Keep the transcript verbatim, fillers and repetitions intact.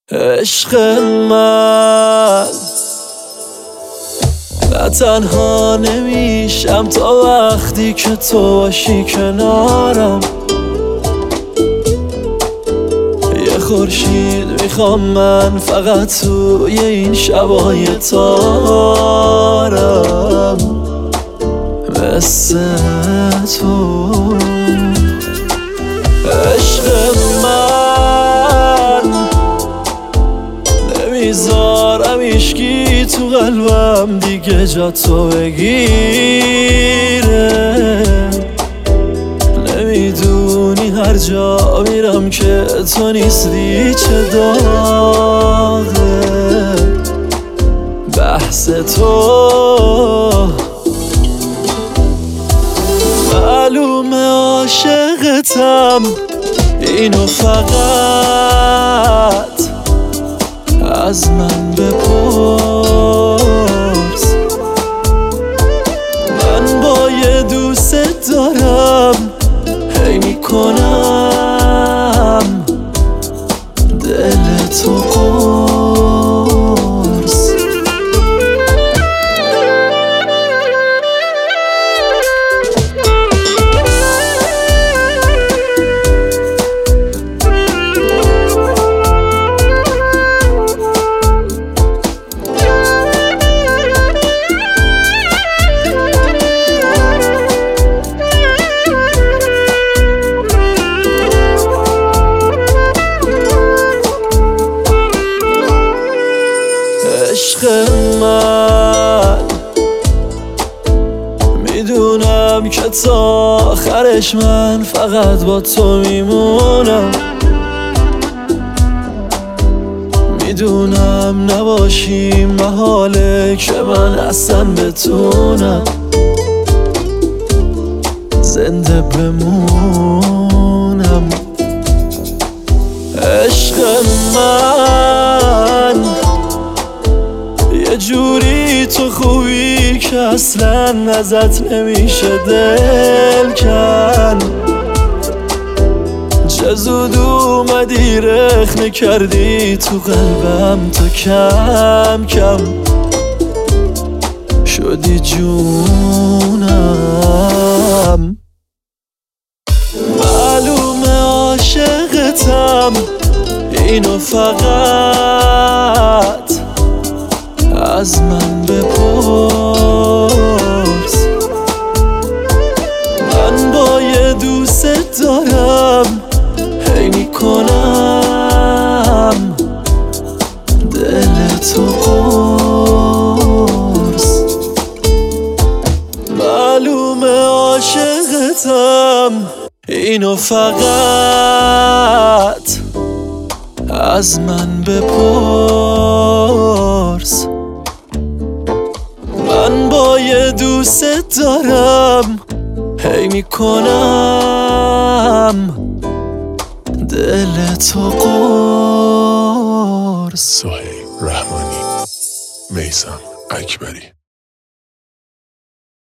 عشق من نه تنها نمیشم تا وقتی که تو باشی کنارم. یه خورشید میخوام من فقط توی این شبای تارم مثل تو. عشق من نمیذارم هیچکی تو قلبم دیگه جا تو بگیره. نمیدونی هر جا میرم که تو نیستی چه داغه بحث تو. معلومه عاشقتم اینو فقط از من بپرس. من با یه دوست دارم هی میکنم دل تو قرص. عشق من میدونم که تا آخرش من فقط با تو میمونم. میدونم نباشی محاله که من اصلا بتونم زنده بمونم. عشق من یه جوری تو خوبی که اصلا ازت نمیشه دل کن. چه زود اومدی رخنه کردی تو قلبم تا کم کم شدی جونم. معلومه عاشقتم اینو فقط از من بپرس. من با یه دوست دارم هی میکنم دل تو قرص. معلومه عاشقتم اینو فقط از من بپرس. من با یه دوست دارم هی میکنم دل تو قرص. سهیل رحمانی، میثم اکبری.